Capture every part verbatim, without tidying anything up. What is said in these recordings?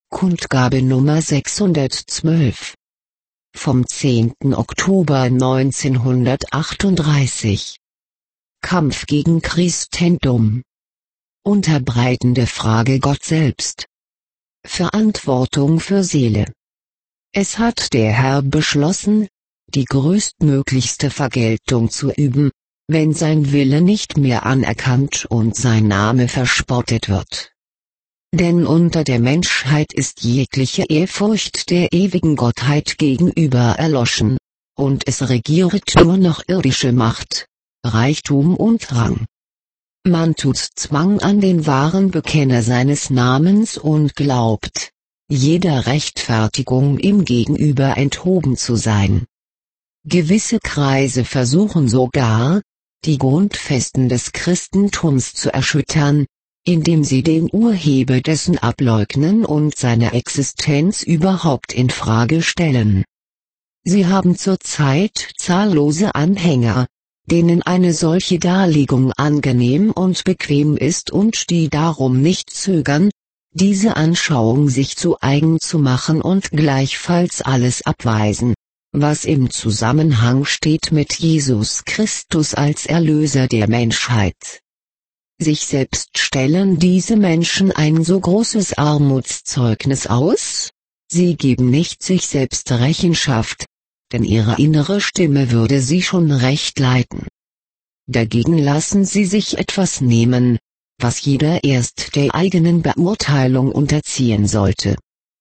Kundgabe Nummer sechshundertzwölf. Vom zehnten Oktober neunzehnhundertachtunddreißig. Kampf gegen Christentum. Unterbreitende Frage Gott selbst. Verantwortung für Seele. Es hat der Herr beschlossen, die größtmöglichste Vergeltung zu üben, wenn sein Wille nicht mehr anerkannt und sein Name verspottet wird. Denn unter der Menschheit ist jegliche Ehrfurcht der ewigen Gottheit gegenüber erloschen, und es regiert nur noch irdische Macht, Reichtum und Rang. Man tut Zwang an den wahren Bekenner seines Namens und glaubt, jeder Rechtfertigung ihm gegenüber enthoben zu sein. Gewisse Kreise versuchen sogar, die Grundfesten des Christentums zu erschüttern, indem sie den Urheber dessen ableugnen und seine Existenz überhaupt in Frage stellen. Sie haben zurzeit zahllose Anhänger, denen eine solche Darlegung angenehm und bequem ist und die darum nicht zögern, diese Anschauung sich zu eigen zu machen und gleichfalls alles abweisen, was im Zusammenhang steht mit Jesus Christus als Erlöser der Menschheit. Sich selbst stellen diese Menschen ein so großes Armutszeugnis aus? Sie geben nicht sich selbst Rechenschaft, denn ihre innere Stimme würde sie schon recht leiten. Dagegen lassen sie sich etwas nehmen, was jeder erst der eigenen Beurteilung unterziehen sollte.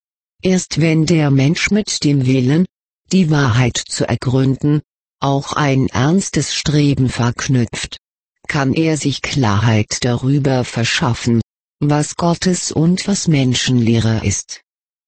Erst wenn der Mensch mit dem Willen, die Wahrheit zu ergründen, auch ein ernstes Streben verknüpft, kann er sich Klarheit darüber verschaffen, was Gottes und was Menschenlehre ist.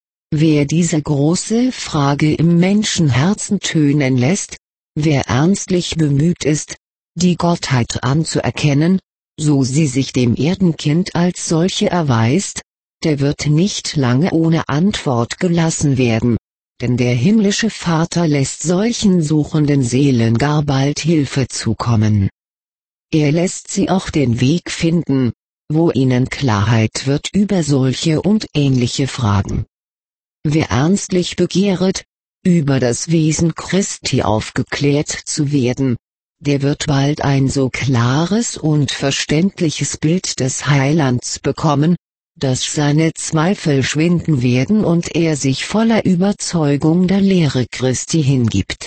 Wer diese große Frage im Menschenherzen tönen lässt, wer ernstlich bemüht ist, die Gottheit anzuerkennen, so sie sich dem Erdenkind als solche erweist, der wird nicht lange ohne Antwort gelassen werden, denn der himmlische Vater lässt solchen suchenden Seelen gar bald Hilfe zukommen. Er lässt sie auch den Weg finden, wo ihnen Klarheit wird über solche und ähnliche Fragen. Wer ernstlich begehret, über das Wesen Christi aufgeklärt zu werden, der wird bald ein so klares und verständliches Bild des Heilands bekommen, dass seine Zweifel schwinden werden und er sich voller Überzeugung der Lehre Christi hingibt.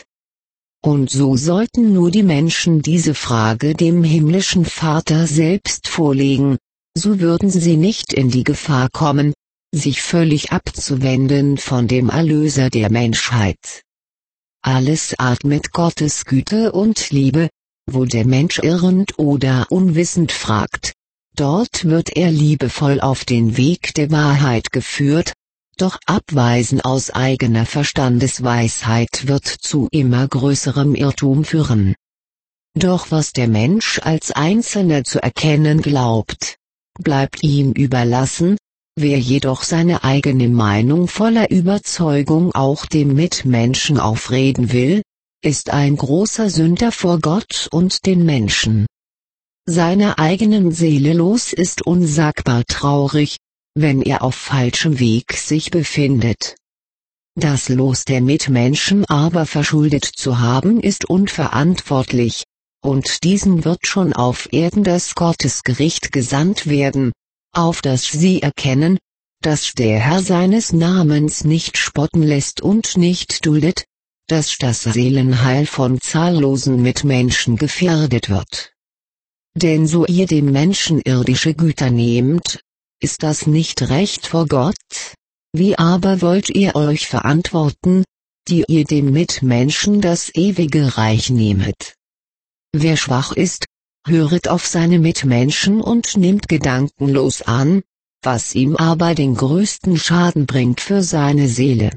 Und so sollten nur die Menschen diese Frage dem himmlischen Vater selbst vorlegen, so würden sie nicht in die Gefahr kommen, sich völlig abzuwenden von dem Erlöser der Menschheit. Alles atmet Gottes Güte und Liebe, wo der Mensch irrend oder unwissend fragt, dort wird er liebevoll auf den Weg der Wahrheit geführt, doch Abweisen aus eigener Verstandesweisheit wird zu immer größerem Irrtum führen. Doch was der Mensch als Einzelner zu erkennen glaubt, bleibt ihm überlassen, wer jedoch seine eigene Meinung voller Überzeugung auch dem Mitmenschen aufreden will, ist ein großer Sünder vor Gott und den Menschen. Seiner eigenen Seele los ist unsagbar traurig, wenn er auf falschem Weg sich befindet. Das Los der Mitmenschen aber verschuldet zu haben ist unverantwortlich, und diesen wird schon auf Erden das Gottesgericht gesandt werden, auf das sie erkennen, dass der Herr seines Namens nicht spotten lässt und nicht duldet, dass das Seelenheil von zahllosen Mitmenschen gefährdet wird. Denn so ihr dem Menschen irdische Güter nehmt, ist das nicht recht vor Gott? Wie aber wollt ihr euch verantworten, die ihr dem Mitmenschen das ewige Reich nehmet? Wer schwach ist, höret auf seine Mitmenschen und nimmt gedankenlos an, was ihm aber den größten Schaden bringt für seine Seele.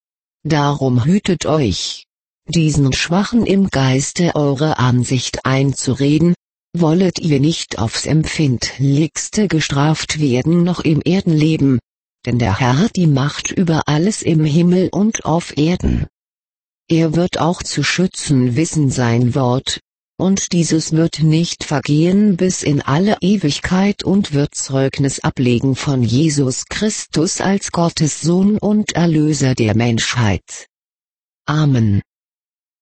Darum hütet euch, diesen Schwachen im Geiste eure Ansicht einzureden, wollet ihr nicht aufs Empfindlichste gestraft werden noch im Erdenleben, denn der Herr hat die Macht über alles im Himmel und auf Erden. Er wird auch zu schützen wissen sein Wort, und dieses wird nicht vergehen bis in alle Ewigkeit und wird Zeugnis ablegen von Jesus Christus als Gottes Sohn und Erlöser der Menschheit. Amen.